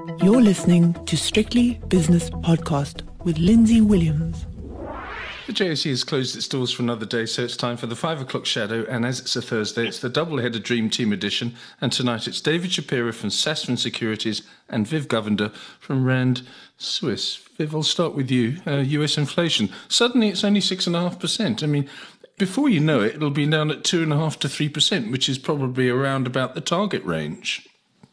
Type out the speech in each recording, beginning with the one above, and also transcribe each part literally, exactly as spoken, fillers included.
You're listening to Strictly Business Podcast with Lindsay Williams. The J S E has closed its doors for another day, so it's time for the five o'clock shadow, and as it's a Thursday, it's the double-header Dream Team edition, and tonight it's David Shapiro from Sasfin Securities and Viv Govender from Rand Swiss. Viv, I'll start with you. Uh, U S inflation. Suddenly it's only six point five percent. I mean, before you know it, it'll be down at two point five to three percent, which is probably around about the target range.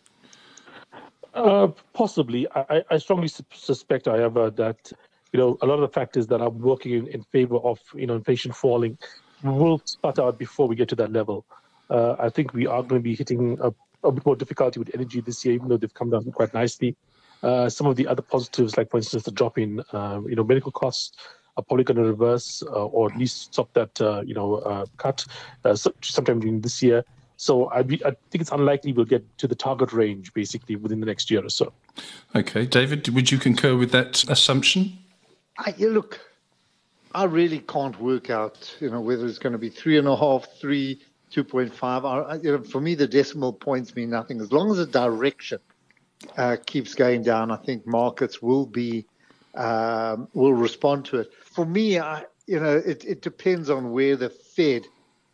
Uh, possibly. I, I strongly su- suspect, however, that you know a lot of the factors that are working in, in favor of you know inflation falling will start out before we get to that level. Uh, I think we are going to be hitting a, a bit more difficulty with energy this year, even though they've come down quite nicely. Uh, some of the other positives, like for instance the drop in uh, you know medical costs, are probably going to reverse uh, or at least stop that uh, you know uh, cut uh, sometime during this year. So I, be, I think it's unlikely we'll get to the target range basically within the next year or so. Okay, David, would you concur with that assumption? I, look, I really can't work out, you know, whether it's going to be three and a half, three, two point five. I, you know, for me, the decimal points mean nothing. As long as the direction uh, keeps going down, I think markets will be um, will respond to it. For me, I, you know, it, it depends on where the Fed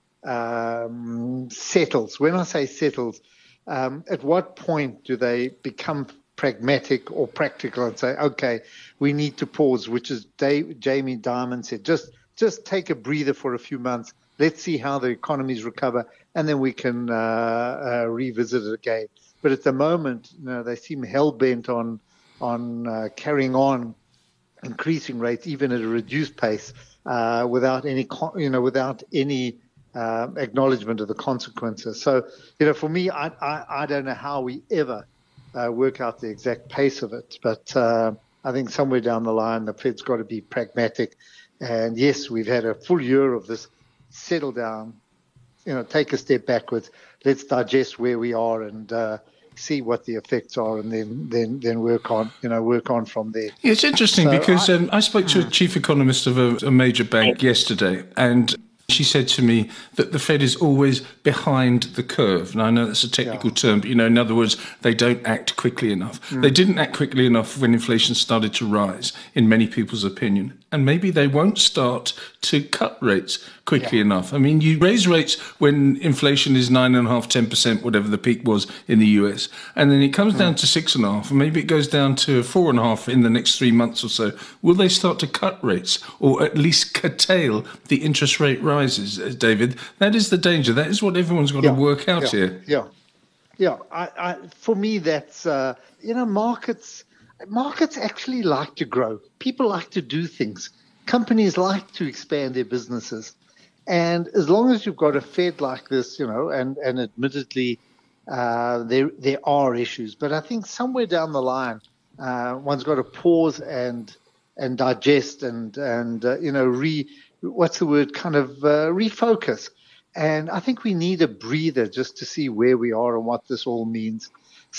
um, settles. When I say settles, um, at what point do they become pragmatic or practical and say, okay, we need to pause, which is Dave, Jamie Dimon said, just just take a breather for a few months. Let's see how the economies recover, and then we can uh, uh, revisit it again. But at the moment, you know, they seem hell-bent on on uh, carrying on increasing rates, even at a reduced pace, uh, without any, you know, without any uh, acknowledgement of the consequences. So, you know, for me, I I, I don't know how we ever Uh, work out the exact pace of it. But uh, I think somewhere down the line, the Fed's got to be pragmatic. And yes, we've had a full year of this. Settle down, you know, take a step backwards. Let's digest where we are and uh, see what the effects are, and then then then work on, you know, work on from there. Yeah, it's interesting so because I, um, I spoke to a chief economist of a, a major bank yesterday, and she said to me that the Fed is always behind the curve. Now, I know that's a technical yeah. term, but, you know, in other words, they don't act quickly enough. Mm. They didn't act quickly enough when inflation started to rise, in many people's opinion. And maybe they won't start to cut rates quickly yeah. enough. I mean, you raise rates when inflation is nine point five, ten percent, whatever the peak was in the U S. And then it comes mm. down to six point five, and maybe it goes down to four point five in the next three months or so. Will they start to cut rates or at least curtail the interest rate rises, David? That is the danger. That is what everyone's got yeah. to work out yeah. here. Yeah. Yeah. I, I, for me, that's, uh, you know, markets... Markets actually like to grow. People like to do things. Companies like to expand their businesses. And as long as you've got a Fed like this, you know, and, and admittedly uh, there there are issues, but I think somewhere down the line, uh, one's got to pause and and digest and, and uh, you know, re what's the word, kind of uh, refocus. And I think we need a breather just to see where we are and what this all means.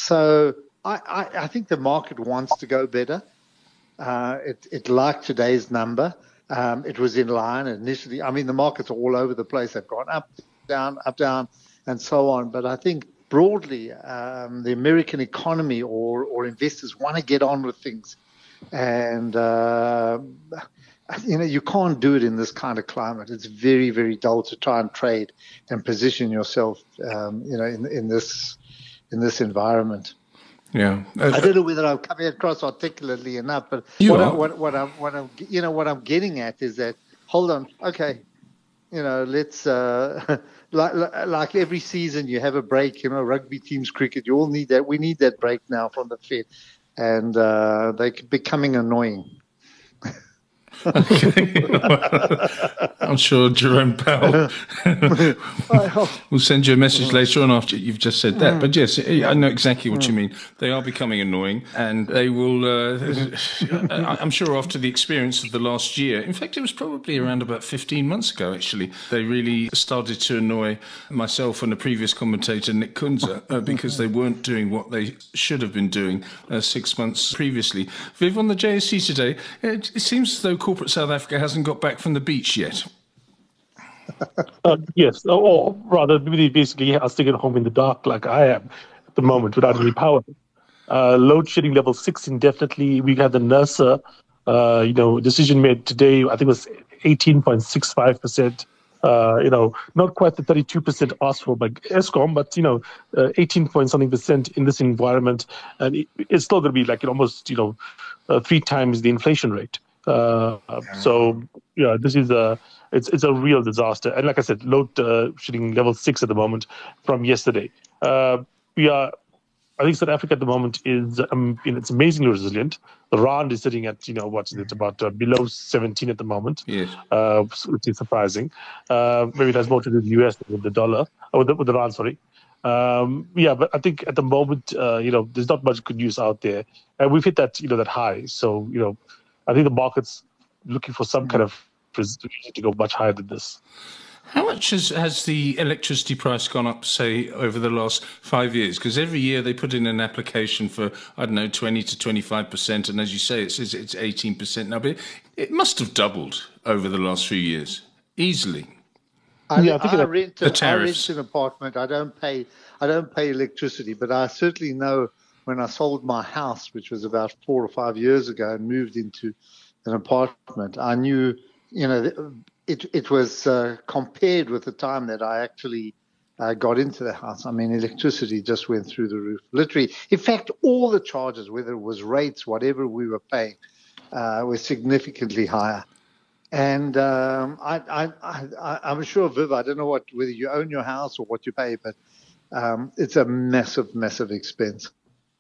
So I, I, I think the market wants to go better. Uh, it, it liked today's number. Um, it was in line initially. I mean, the markets are all over the place. They've gone up, down, up, down, and so on. But I think broadly, um, the American economy or, or investors want to get on with things. And, uh, you know, you can't do it in this kind of climate. It's very, very dull to try and trade and position yourself, um, you know, in, in this in this environment. Yeah, uh, I don't know whether I'm coming across articulately enough, but you what, are. I, what, what I'm, what I'm, you know, what I'm getting at is that, hold on, okay, you know, let's, uh, like, like every season you have a break, you know, rugby teams, cricket, you all need that. We need that break now from the Fed, and uh, they're becoming annoying. Okay. Well, I'm sure Jerome Powell will send you a message later on after you've just said that. But yes, I know exactly what you mean. They are becoming annoying, and they will, uh, I'm sure after the experience of the last year, in fact, it was probably around about fifteen months ago, actually, they really started to annoy myself and the previous commentator, Nick Kunze, uh, because they weren't doing what they should have been doing uh, six months previously. Viv, on the J S E today, it, it seems as though corporate South Africa hasn't got back from the beach yet. uh, yes, or, or rather, they basically are sticking at home in the dark like I am at the moment without any power. Uh, load shedding level six indefinitely. We had the NERSA, uh, you know, decision made today. I think it was eighteen point six five percent. Uh, you know, not quite the thirty-two percent asked for by ESCOM, but you know, uh, eighteen point something percent in this environment, and it, it's still going to be like almost you know, uh, three times the inflation rate. Uh, so yeah, this is a it's it's a real disaster. And like I said, load uh, shedding level six at the moment from yesterday. Uh, we are. I think South Africa at the moment is, um, you know, it's amazingly resilient. The rand is sitting at, you know, what's it, about uh, below seventeen at the moment, Yes. uh, which is surprising. Uh, maybe that's more to do with the U S than with the dollar, or with the, with the rand, sorry. Um, yeah, but I think at the moment, uh, you know, there's not much good news out there. And we've hit that, you know, that high. So, you know, I think the market's looking for some kind of reason to go much higher than this. How much has, has the electricity price gone up, say, over the last five years? Because every year they put in an application for, I don't know, twenty to twenty-five percent. And as you say, it says it's eighteen percent now. But it, it must have doubled over the last few years, easily. I, Yeah, I think I, it- rent, the a, I tariffs. rent an apartment. I don't pay. I don't pay electricity, but I certainly know when I sold my house, which was about four or five years ago, and moved into an apartment. I knew, you know, it it was uh, compared with the time that I actually uh, got into the house. I mean, electricity just went through the roof, literally. In fact, all the charges, whether it was rates, whatever we were paying, uh, were significantly higher. And um, I, I, I, I'm sure, Viv, I don't know what whether you own your house or what you pay, but um, it's a massive, massive expense.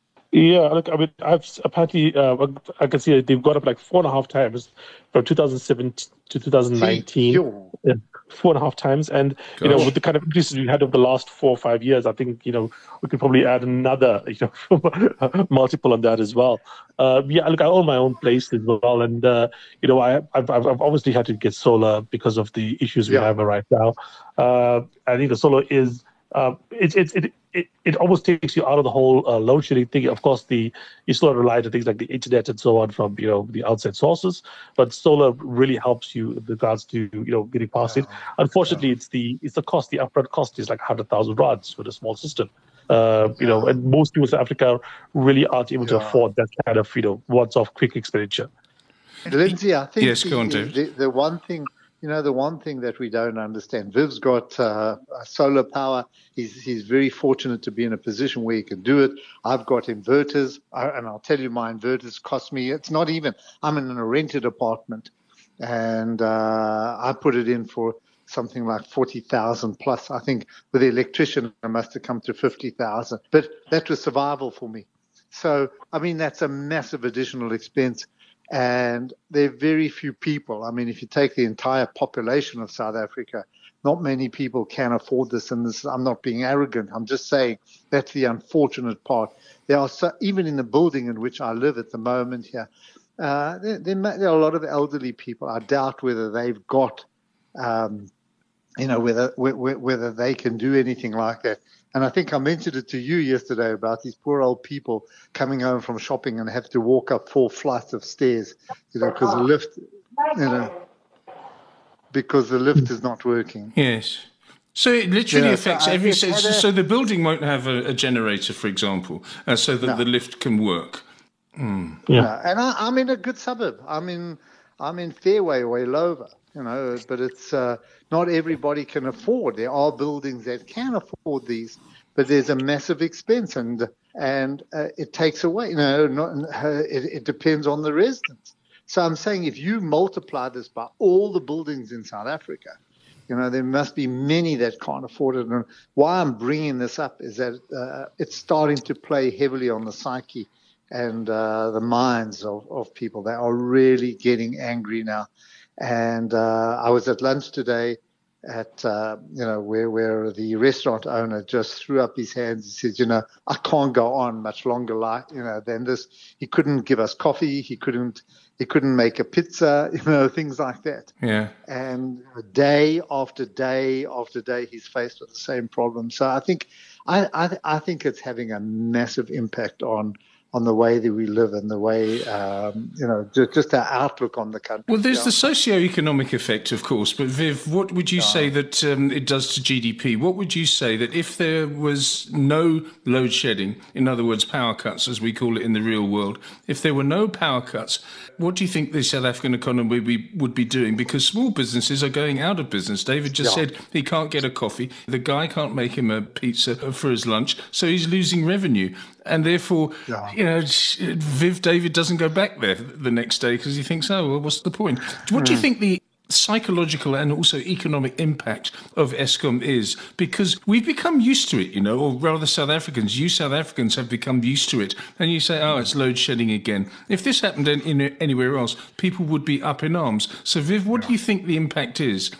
Yeah, look, I mean, I've apparently, uh, I can see they've got up like four and a half times from two thousand seventeen to two thousand nineteen. Yo. Yeah, four and a half times. And, you know, Gosh. with the kind of increases we've had over the last four or five years, I think, you know, we could probably add another, you know, multiple on that as well. Uh, yeah, look, I own my own place as well. And, uh, you know, I, I've, I've I've obviously had to get solar because of the issues we Yeah. have right now. Uh, I think the solar is, uh, it's, it's, it, it, it almost takes you out of the whole uh, load shedding thing. Of course, the you still rely on things like the internet and so on from you know the outside sources, but solar really helps you with regards to you know getting past it. Unfortunately, it's the it's the cost. The upfront cost is like hundred thousand rods with a small system. Uh, you know, and most people in South Africa really aren't able to Yeah. afford that kind of you know once-off quick expenditure. Lindsay, I think Yes, the, go on, David. the, the one thing, you know, the one thing that we don't understand, Viv's got uh, solar power. He's he's very fortunate to be in a position where he can do it. I've got inverters, I, and I'll tell you, my inverters cost me, it's not even, I'm in a rented apartment, and uh, I put it in for something like forty thousand plus. I think with the electrician, I must have come to fifty thousand. But that was survival for me. So, I mean, that's a massive additional expense. And there are very few people. I mean, if you take the entire population of South Africa, not many people can afford this. And this, I'm not being arrogant. I'm just saying that's the unfortunate part. There are so, even in the building in which I live at the moment here, uh, there, there, there are a lot of elderly people. I doubt whether they've got, um, you know, whether whether they can do anything like that. And I think I mentioned it to you yesterday about these poor old people coming home from shopping and have to walk up four flights of stairs, you know, because the lift, you know, because the lift is not working. Yes. So it literally Yeah, so affects I- every. it's So, had a- so the building won't have a, a generator, for example, uh, so that No. the lift can work. Yeah. No, and I, I'm in a good suburb. I'm in I'm in Fairway or Illovo, you know, but it's uh, not everybody can afford. There are buildings that can afford these, but there's a massive expense, and and uh, it takes away. You know, not, uh, it, it depends on the residents. So I'm saying if you multiply this by all the buildings in South Africa, you know, there must be many that can't afford it. And why I'm bringing this up is that uh, it's starting to play heavily on the psyche and uh, the minds of, of people. They are really getting angry now. And uh, I was at lunch today at, uh, you know, where, where the restaurant owner just threw up his hands. He said, you know, I can't go on much longer like, you know, than this. He couldn't give us coffee. He couldn't, he couldn't make a pizza, you know, things like that. Yeah. And day after day after day, he's faced with the same problem. So I think, I, I, I think it's having a massive impact on on the way that we live and the way, um, you know, just, just our outlook on the country. Well, there's yeah. the socio-economic effect, of course. But Viv, what would you yeah. say that um, it does to G D P? What would you say that if there was no load shedding, in other words, power cuts, as we call it in the real world, if there were no power cuts, what do you think the South African economy would be, would be doing? Because small businesses are going out of business. David just yeah. said he can't get a coffee. The guy can't make him a pizza for his lunch, so he's losing revenue. And therefore, yeah. you know, Viv David doesn't go back there the next day because he thinks, oh, well, what's the point? What mm. do you think the psychological and also economic impact of Eskom is? Because we've become used to it, you know, or rather South Africans, you South Africans have become used to it. And you say, oh, it's load shedding again. If this happened in, in anywhere else, people would be up in arms. So, Viv, what yeah. do you think the impact is?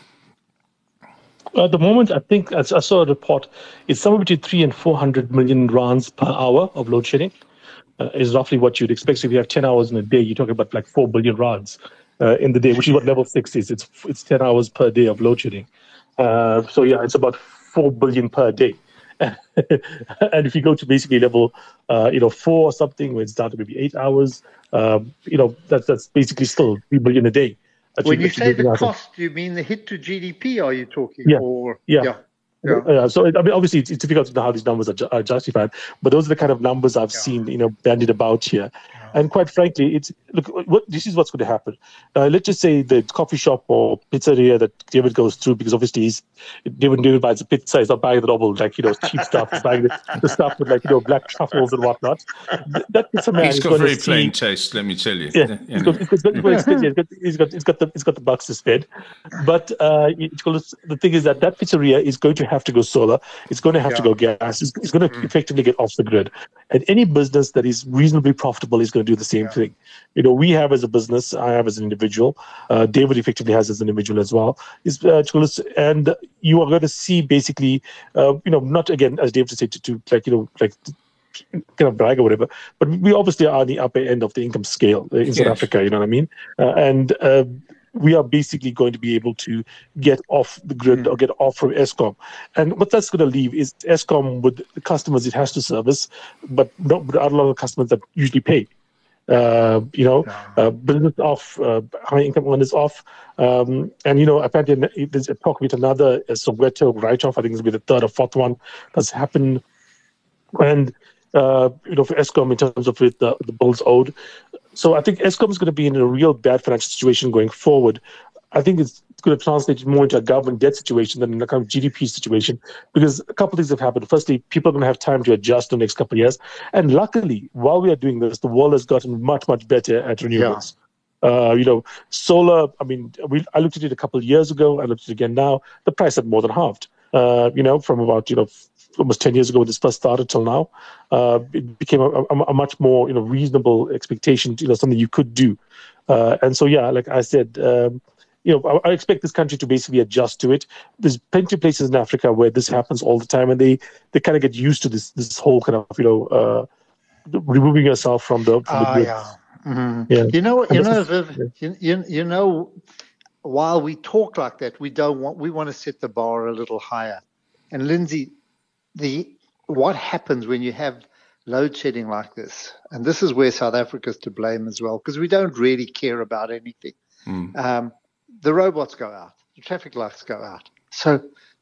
At the moment, I think, as I saw a report, it's somewhere between three and four hundred million rands per hour of load shedding. Uh, is roughly what you'd expect. So if you have ten hours in a day, you're talking about like four billion rands uh, in the day, which is what level six is. It's it's ten hours per day of load shedding. Uh, so yeah, it's about four billion per day. And if you go to basically level, uh, you know, four or something, where it's down to maybe eight hours, um, you know, that's that's basically still three billion a day. When you say the cost, do you mean the hit to G D P? Are you talking? Yeah. Or yeah. yeah. Yeah. Uh, so, I mean, obviously, it's, it's difficult to know how these numbers are, ju- are justified, but those are the kind of numbers I've yeah. seen, you know, bandied about here. Yeah. And quite frankly, it's look. What, this is what's going to happen. Uh, let's just say the coffee shop or pizzeria that David goes through, because obviously he's David David buys a pizza. He's not buying the normal, like, you know, cheap stuff. He's buying the, the stuff with, like, you know, black truffles and whatnot. That pizza man he's got very plain see, taste, let me tell you. Yeah, yeah. He's got, he's got, he's got, he's got, he's got, he's got the he's got the bucks to spend. But uh, it's, the thing is that that pizzeria is going to have to go solar. It's going to have yeah. to go gas. It's, it's going to mm. effectively get off the grid. And any business that is reasonably profitable is going to do the same yeah. thing. You know, we have as a business, I have as an individual, uh, David effectively has as an individual as well. Is uh, and you are going to see basically, uh, you know, not again, as David said, to, to like, you know, like kind of brag or whatever, but we obviously are on the upper end of the income scale in yes. South Africa, you know what I mean? Uh, and uh, we are basically going to be able to get off the grid mm. or get off from Eskom. And what that's going to leave is Eskom with the customers it has to service, but not with a lot of customers that usually pay. Uh, you know, uh, business off, uh, high income earners off. Um, and, you know, apparently there's a talk with another uh, Soweto write-off. I think it's going to be the third or fourth one that's happened. And, uh, you know, for Eskom in terms of with the, the bills owed. So I think Eskom is going to be in a real bad financial situation going forward. I think it's going to translate more into a government debt situation than a kind of G D P situation, because a couple of things have happened. Firstly, people are going to have time to adjust in the next couple of years. And luckily, while we are doing this, the world has gotten much, much better at renewables. Yeah. Uh, you know, solar, I mean, we, I looked at it a couple of years ago. I looked at it again now. The price had more than halved, uh, you know, from about, you know, almost ten years ago when this first started till now. Uh, it became a, a, a much more, you know, reasonable expectation, you know, something you could do. Uh, and so, yeah, like I said, um, you know, I, I expect this country to basically adjust to it. There's plenty of places in Africa where this happens all the time, and they, they kind of get used to this this whole kind of, you know, uh, removing yourself from the, from the uh, grid. Yeah. Mm-hmm. Yeah. You know, you know, is, Viv, yeah. you, you know, while we talk like that, we don't want, we want to set the bar a little higher. And Lindsay, the what happens when you have load shedding like this, and this is where South Africa's to blame as well, because we don't really care about anything. Mm. Um, the robots go out, the traffic lights go out. So,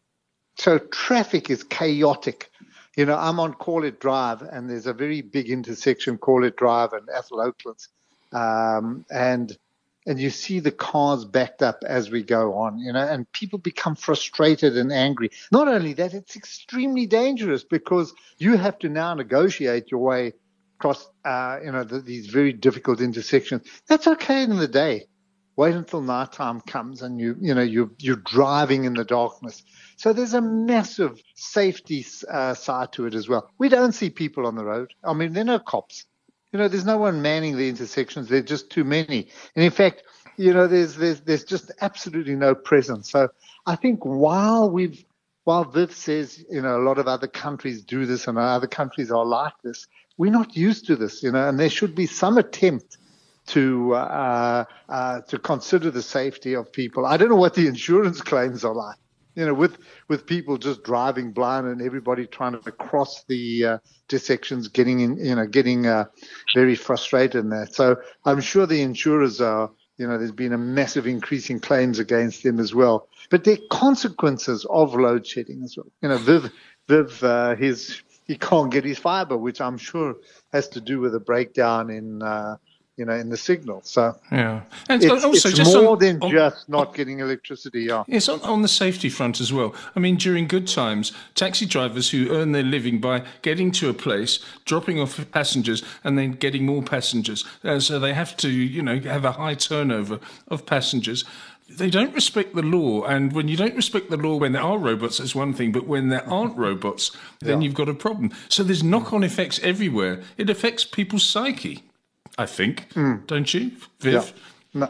so traffic is chaotic. You know, I'm on Call It Drive, and there's a very big intersection, Call It Drive and Athol Oaklands, um, and and you see the cars backed up as we go on, you know, and people become frustrated and angry. Not only that, it's extremely dangerous because you have to now negotiate your way across, uh, you know, the, these very difficult intersections. That's okay in the day. Wait until nighttime comes and you, you know, you're, you're driving in the darkness. So there's a massive safety uh, side to it as well. We don't see people on the road. I mean, there are no cops. You know, there's no one manning the intersections. There are just too many. And in fact, you know, there's there's there's just absolutely no presence. So I think while we've while Viv says, you know, a lot of other countries do this and other countries are like this, we're not used to this, you know, and there should be some attempt to uh, uh, to consider the safety of people. I don't know what the insurance claims are like. you know, with with people just driving blind and everybody trying to cross the uh, intersections, getting in, you know, getting uh, very frustrated in that. So I'm sure the insurers are, you know, there's been a massive increase in claims against them as well. But there are consequences of load shedding as well. You know, Viv, Viv, uh, his he can't get his fiber, which I'm sure has to do with a breakdown in. Uh, you know, in the signal. So yeah, and it's, also it's just more on, than on, just not getting electricity. Yeah, it's on, on the safety front as well. I mean, during good times, taxi drivers who earn their living by getting to a place, dropping off passengers, and then getting more passengers, uh, so they have to, you know, have a high turnover of passengers. They don't respect the law, and when you don't respect the law when there are robots, that's one thing, but when there aren't robots, then yeah. you've got a problem. So there's knock-on effects everywhere. It affects people's psyche, I think, mm. don't you, Viv? Yeah. No.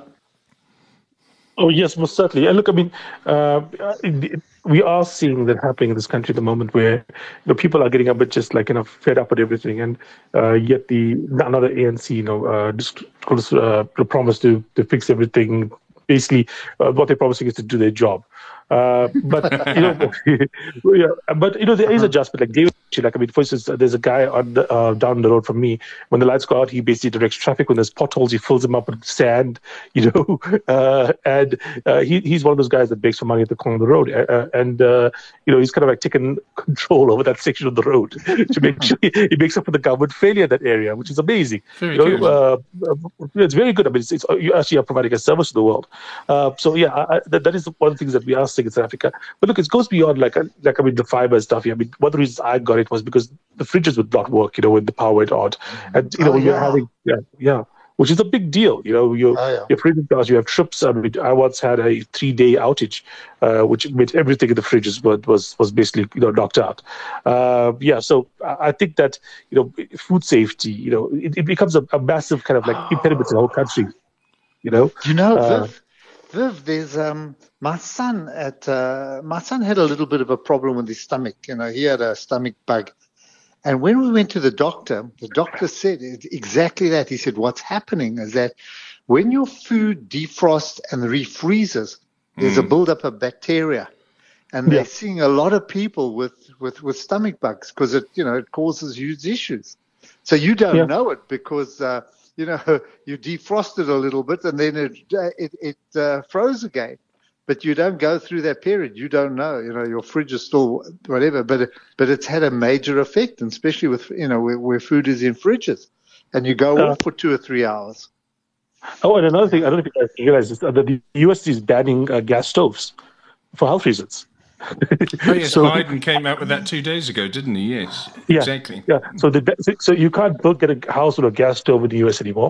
Oh, yes, most certainly. And look, I mean, uh, we are seeing that happening in this country at the moment where, you know, people are getting a bit just like, you know, fed up with everything. And uh, yet the another A N C, you know, uh, just uh, promised to, to fix everything. Basically, uh, what they're promising is to do their job. Uh, but you know, yeah, but you know, there is adjustment. Like David, like I mean, for instance, there's a guy on the, uh, down the road from me. When the lights go out, he basically directs traffic. When there's potholes, he fills them up with sand. You know, uh, and uh, he he's one of those guys that begs for money at the corner of the road. Uh, and uh, you know, he's kind of like taken control over that section of the road to make sure he, he makes up for the government failure in that area, which is amazing. Very you know, good. Uh, it's very good. I mean, it's, it's, you actually are providing a service to the world. Uh, so yeah, I, I, that, that is one of the things that we are seeing in South Africa. But look, it goes beyond like like I mean the fiber stuff here. I mean, one of the reasons I got it was because the fridges would not work, you know, when the power went out, and you know, oh, when yeah. you're having yeah, yeah, which is a big deal. You know, your oh, yeah. your fridge does. You have trips. I mean, I once had a three day outage, uh, which made everything in the fridges was was was basically you know knocked out. Uh, yeah, so I think that you know food safety, you know, it, it becomes a, a massive kind of like impediment in the whole country. You know, you know, uh, Viv, Viv, there's um, my son at uh, my son had a little bit of a problem with his stomach. You know, he had a stomach bug, and when we went to the doctor, the doctor said exactly that. He said, "What's happening is that when your food defrosts and refreezes, there's mm. a buildup of bacteria, and they're yeah. seeing a lot of people with with, with stomach bugs because it you know it causes huge issues. So you don't yeah. know it because." Uh, You know, you defrost it a little bit and then it it, it uh, froze again. But you don't go through that period. You don't know. You know, your fridge is still whatever. But it, but it's had a major effect, and especially with you know where, where food is in fridges, and you go uh, off for two or three hours. Oh, and another thing, I don't know if you guys realize this, that the U S is banning uh, gas stoves for health reasons. Oh yes, so, Biden came out with that two days ago, didn't he? Yes, yeah, exactly. Yeah, so the so you can't build, get a house with a gas stove in the U S anymore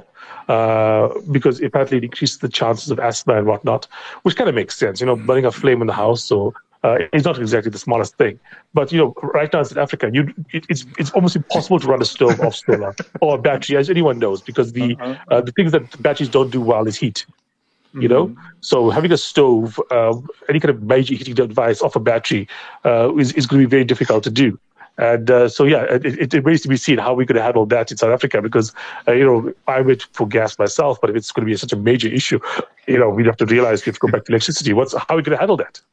uh, because apparently it increases the chances of asthma and whatnot, which kind of makes sense. You know, burning a flame in the house, so uh, it's not exactly the smartest thing. But you know, right now in South Africa, you it, it's it's almost impossible to run a stove off solar or a battery, as anyone knows, because the uh-huh. uh, the things that batteries don't do well is heat. You know, mm-hmm. so having a stove, uh, any kind of major heating device off a battery uh, is, is going to be very difficult to do. And uh, so, yeah, it, it remains to be seen how we're going to handle that in South Africa because, uh, you know, I went for gas myself, but if it's going to be such a major issue, you know, we'd have to realize we have to go back to electricity. What's how are we going to handle that?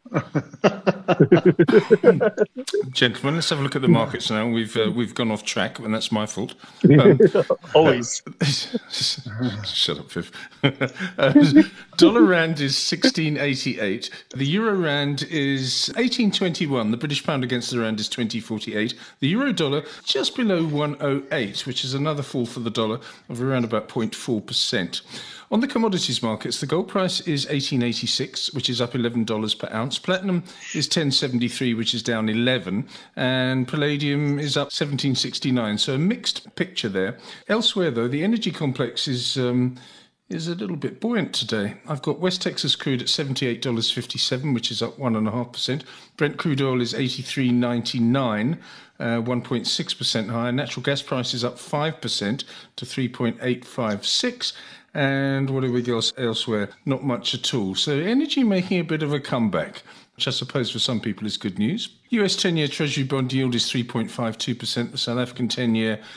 Gentlemen, let's have a look at the markets now. We've uh, we've gone off track, and that's my fault. Um, Always. Shut up, Viv. uh, dollar rand is sixteen eighty-eight. The euro rand is eighteen twenty-one. The British pound against the rand is twenty forty-eight. The euro dollar just below one oh eight, which is another fall for the dollar of around about zero point four percent. On the commodities markets, the gold price is eighteen eighty-six, which is up eleven dollars per ounce. Platinum is ten seventy-three, which is down eleven, and palladium is up seventeen sixty-nine. So a mixed picture there. Elsewhere, though, the energy complex is um, is a little bit buoyant today. I've got West Texas crude at seventy-eight dollars fifty-seven, which is up one point five percent. Brent crude oil is eighty-three ninety-nine, uh, one point six percent higher. Natural gas price is up five percent to three point eight five six. And what do we got elsewhere? Not much at all. So energy making a bit of a comeback, which I suppose for some people is good news. U S ten-year Treasury bond yield is three point five two percent. The South African ten-year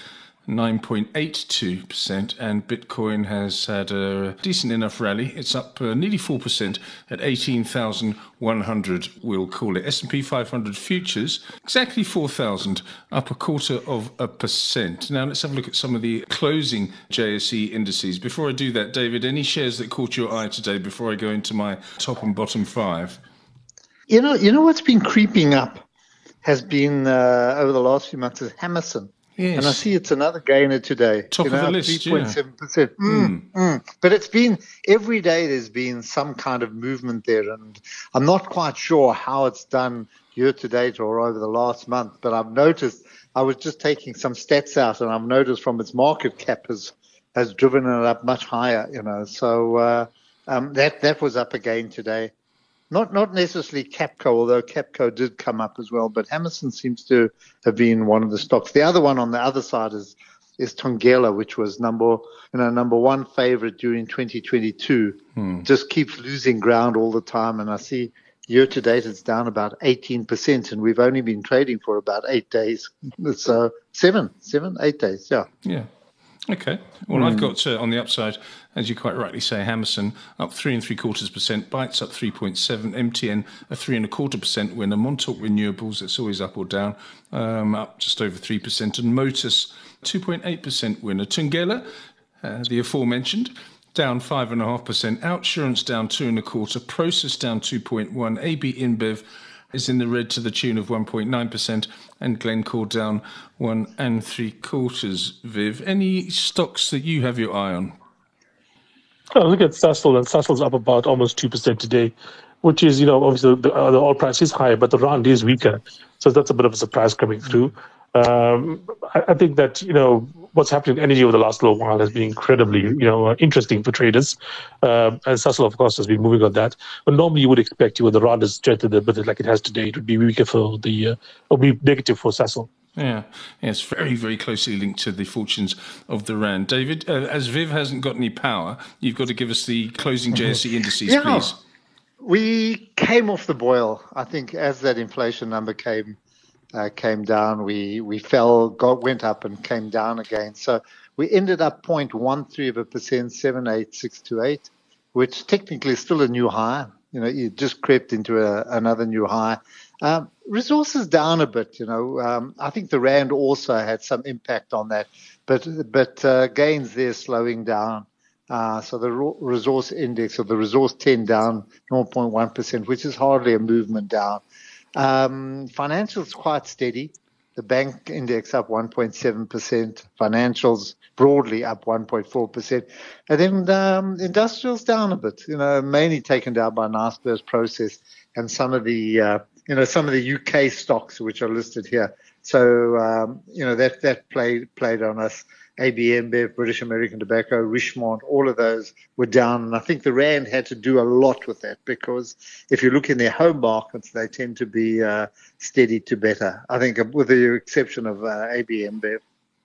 nine point eight two percent, and Bitcoin has had a decent enough rally. It's up uh, nearly four percent at eighteen thousand one hundred, we'll call it. S and P five hundred futures, exactly four thousand, up a quarter of a percent. Now let's have a look at some of the closing J S E indices. Before I do that, David, any shares that caught your eye today before I go into my top and bottom five? You know, you know what's been creeping up has been uh, over the last few months is Hammerson. Yes. And I see it's another gainer today. Top you of know, the list, three point seven percent. yeah. Mm, Mm. mm. But it's been, every day there's been some kind of movement there. And I'm not quite sure how it's done year to date or over the last month. But I've noticed, I was just taking some stats out, and I've noticed from its market cap has, has driven it up much higher, you know. So uh, um, that, that was up again today. Not not necessarily Capco, although Capco did come up as well, but Hammerson seems to have been one of the stocks. The other one on the other side is is Thungela, which was number you know number one favorite during twenty twenty-two. Hmm. Just keeps losing ground all the time, and I see year to date it's down about eighteen percent, and we've only been trading for about eight days. So seven, seven, eight days, yeah. Yeah. Okay. Well, mm. I've got uh, on the upside, as you quite rightly say, Hammerson up three and three quarters percent, Bytes up three point seven, M T N a three and a quarter percent winner, Montauk Renewables, it's always up or down, um, up just over three percent, and Motus two point eight percent winner. Thungela, uh, the aforementioned, down five and a half percent, Outsurance down two and a quarter, Prosus down two point one, A B InBev is in the red to the tune of one point nine percent, and Glencore down one and three quarters. Viv, any stocks that you have your eye on? Oh, look at Sasol, and Sasol's up about almost two percent today, which is, you know, obviously the, uh, the oil price is higher, but the rand is weaker. So that's a bit of a surprise coming through. Um, I, I think that, you know, what's happening in energy over the last little while has been incredibly, you know, uh, interesting for traders. Um, and Sasol, of course, has been moving on that. But normally you would expect, you know, the rand is strengthened a bit like it has today, it would be weaker for the, uh, or be negative for Sasol. Yeah, yeah, it's very, very closely linked to the fortunes of the rand. David, uh, as Viv hasn't got any power, you've got to give us the closing J S E indices, yeah. please. We came off the boil, I think, as that inflation number came uh, came down. We we fell, got went up, and came down again. So we ended up zero point one three of a percent, seven eight six two eight, which technically is still a new high. You know, it just crept into a, another new high. Um, resources down a bit, you know. Um, I think the rand also had some impact on that, but but uh, gains there slowing down. Uh, so the resource index, or the resource ten down zero point one percent, which is hardly a movement down. Um, financials quite steady. The bank index up one point seven percent. Financials broadly up one point four percent. And then um, industrials down a bit, you know, mainly taken down by Naspers Process and some of the, uh, you know, some of the U K stocks which are listed here. So, um, you know, that, that played, played on us. A B InBev, British American Tobacco, Richemont, all of those were down. And I think the rand had to do a lot with that, because if you look in their home markets, they tend to be uh, steady to better. I think with the exception of uh, A B InBev.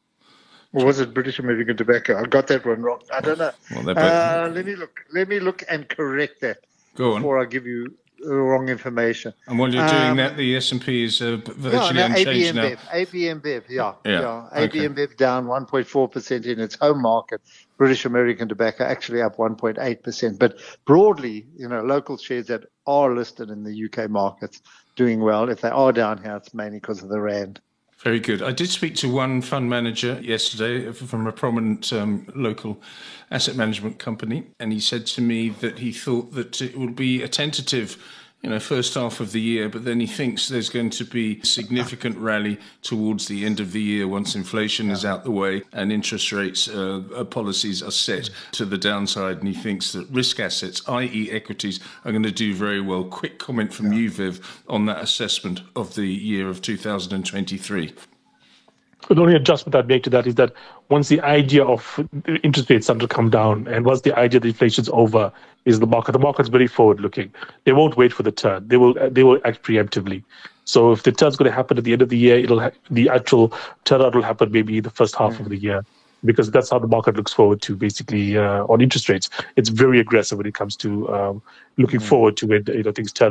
Or was it British American Tobacco? I got that one wrong. I don't know. Well, both... uh, let me look. Let me look and correct that Go before on. I give you the wrong information. And while you're doing um, that, the S and P is uh, virtually no, no, unchanged now. A B InBev, yeah. Yeah. yeah. A B Okay. InBev down one point four percent in its home market. British American Tobacco actually up one point eight percent. But broadly, you know, local shares that are listed in the U K markets doing well. If they are down here, it's mainly because of the rand. Very good. I did speak to one fund manager yesterday from a prominent um, local asset management company, and he said to me that he thought that it would be a tentative, you know, first half of the year, but then he thinks there's going to be a significant rally towards the end of the year once inflation is out the way and interest rates uh, policies are set to the downside. And he thinks that risk assets, that is equities, are going to do very well. Quick comment from you, Viv, on that assessment of the year of two thousand twenty-three. The only adjustment I'd make to that is that once the idea of interest rates start to come down, and once the idea that inflation's over, is the market. The market's very forward-looking. They won't wait for the turn. They will. They will act preemptively. So if the turn's going to happen at the end of the year, it'll ha- the actual turnout will happen maybe the first half mm. of the year, because that's how the market looks forward to basically uh, on interest rates. It's very aggressive when it comes to um, looking mm. forward to when, you know, things turn around.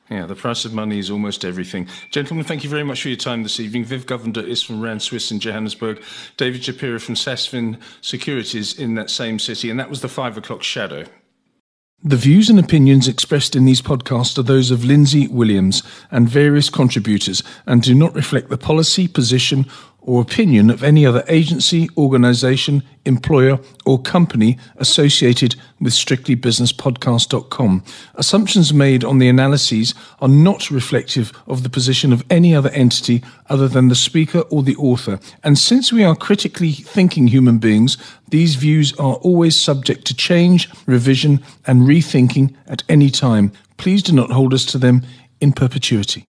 Yeah, the price of money is almost everything. Gentlemen, thank you very much for your time this evening. Viv Govender is from Rand Swiss in Johannesburg. David Shapiro from Sasfin Securities in that same city. And that was the five o'clock shadow. The views and opinions expressed in these podcasts are those of Lindsay Williams and various contributors and do not reflect the policy, position or opinion of any other agency, organisation, employer or company associated with strictly business podcast dot com. Assumptions made on the analyses are not reflective of the position of any other entity other than the speaker or the author. And since we are critically thinking human beings, these views are always subject to change, revision and rethinking at any time. Please do not hold us to them in perpetuity.